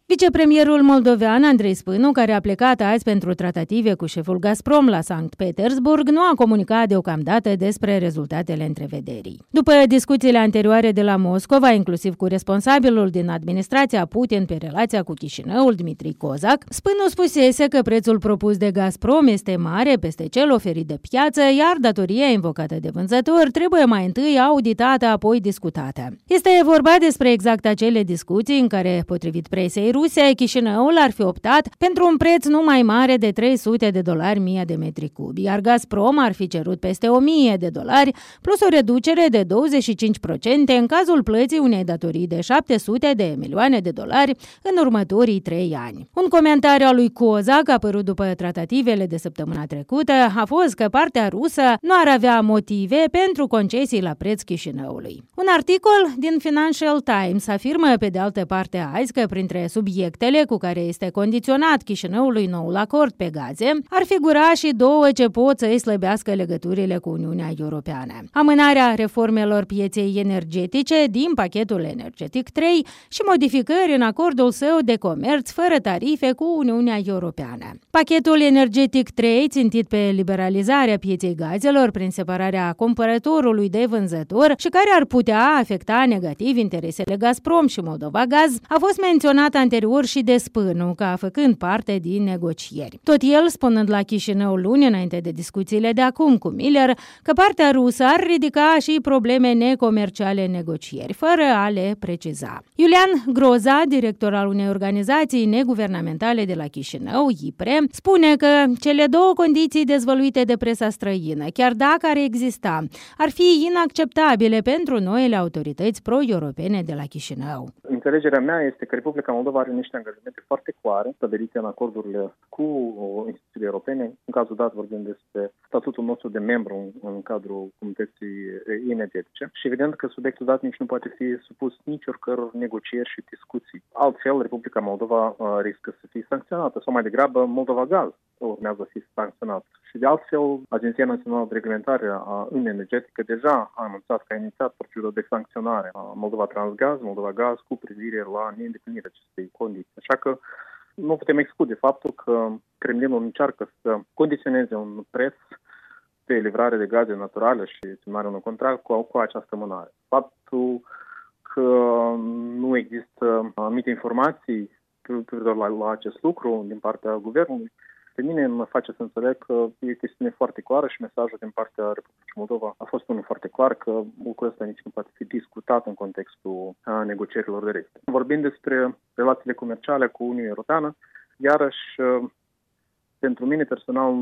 Vicepremierul moldovean Andrei Spânu, care a plecat azi pentru tratative cu șeful Gazprom la Sankt Petersburg, nu a comunicat deocamdată despre rezultatele întrevederii. După discuțiile anterioare de la Moscova, inclusiv cu responsabilul din administrația Putin pe relația cu Chișinăul, Dmitri Kozak, Spânu spusese că prețul propus de Gazprom este mare peste cel oferit de piață, iar datoria invocată de vânzător trebuie mai întâi auditată, apoi discutată. Este vorba despre exact acele discuții în care, potrivit presei ruse, Chișinăul ar fi optat pentru un preț nu mai mare de $300 1000 de metri cubi, iar Gazprom ar fi cerut peste $1000 plus o reducere de 25% în cazul plății unei datorii de $700 de milioane în următorii 3 ani. Un comentariu al lui Kozak apărut după tratativele de săptămâna trecută a fost că partea rusă nu ar avea motive pentru concesii la preț Chișinăului. Un articol din Financial Times afirmă pe de altă parte azi că printre subiectele cu care este condiționat Chișinăului noul acord pe gaze ar figura și două ce pot să îi slăbească legăturile cu Uniunea Europeană: amânarea reformelor pieței energetice din pachetul energetic 3 și modificări în acordul său de comerț fără tarife cu Uniunea Europeană. Pachetul energetic 3, țintit pe liberalizarea pieței gazelor prin separarea cumpărătorului de vânzător și care ar putea afecta negativ interesele Gazprom și Moldova Gaz, a fost menționat anterior și de Spânu ca făcând parte din negocieri. Tot el spunând la Chișinău luni, înainte de discuțiile de acum cu Miller, că partea rusă ar ridica și probleme necomerciale în negocieri, fără a le preciza. Iulian Groza, director al unei organizații neguvernamentale de la Chișinău, IPRE, spune că cele două condiții dezvăluite de presa străină, chiar dacă ar exista, ar fi inacceptabile pentru noile autorități pro-europene de la Chișinău. Înțelegerea mea este că Republica Moldova are niște angajamente foarte clare stabilite în acordurile cu instituțiile europene. În cazul dat vorbim despre statutul nostru de membru în cadrul comunității energetice și evident că subiectul dat nici nu poate fi supus nici oricăror negocieri și discuții. Altfel, Republica Moldova riscă să fie sancționată sau mai degrabă Moldova Gaz urmează să fie sancționat. Și de altfel, Agenția Națională de Reglementare a Uniunii Energetică deja a anunțat că a inițiat procedura de sancționare a Moldova Transgaz, Moldova Gaz cu privire la neîndeplinirea acestei condiții. Așa că nu putem exclude faptul că Kremlinul încearcă să condiționeze un preț de livrare de gaze naturale și semnarea unui contract cu această amânare. Faptul că nu există anumite informații privitor la acest lucru din partea guvernului, pe mine mă face să înțeleg că e o chestiune foarte clară și mesajul din partea Republicii Moldova a fost unul foarte clar, că lucrul ăsta nici nu poate fi discutat în contextul negocierilor directe. Vorbind despre relațiile comerciale cu Uniunea Europeană, iarăși, pentru mine personal,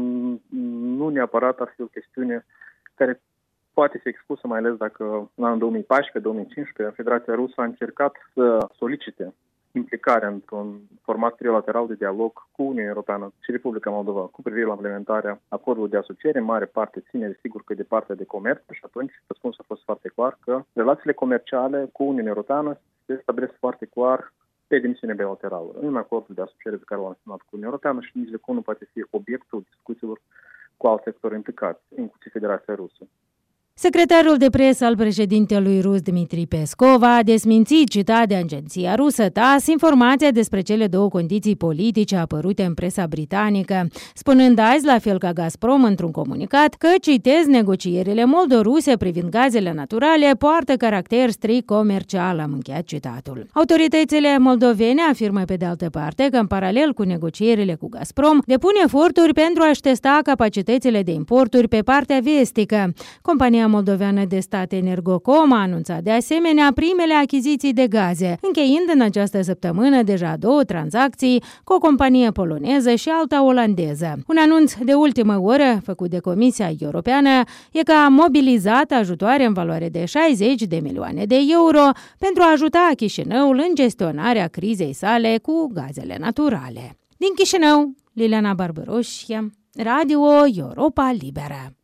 nu neapărat ar fi o chestiune care poate fi expusă, mai ales dacă în anul 2014-2015 Federația Rusă a încercat să solicite implicarea într-un format trilateral de dialog cu Uniunea Europeană și Republica Moldova cu privire la implementarea acordului de asociere. În mare parte ține, desigur, că de partea de comerț și atunci răspunsul a fost foarte clar că relațiile comerciale cu Uniunea Europeană se stabilesc foarte clar pe dimensiune bilaterală, în acordul de asociere pe care l-am semnat cu Uniunea Europeană și nici de cum nu poate fi obiectul discuțiilor cu alți sectori implicați, inclusiv Federația Rusă. Secretarul de presă al președintelui rus Dmitri Peskov a desmințit, citat de agenția rusă TASS, informația despre cele două condiții politice apărute în presa britanică, spunând azi, la fel ca Gazprom într-un comunicat, că, citez, negocierile moldo-ruse privind gazele naturale poartă caracter strict comercial, am încheiat citatul. Autoritățile moldovene afirmă pe de altă parte că, în paralel cu negocierile cu Gazprom, depun eforturi pentru a-și testa capacitățile de importuri pe partea vestică. Compania moldoveană de stat Energocom a anunțat de asemenea primele achiziții de gaze, încheiind în această săptămână deja 2 tranzacții cu o companie poloneză și alta olandeză. Un anunț de ultimă oră făcut de Comisia Europeană e că a mobilizat ajutoare în valoare de 60 de milioane de euro pentru a ajuta Chișinăul în gestionarea crizei sale cu gazele naturale. Din Chișinău, Liliana Barbăroș, Radio Europa Liberă.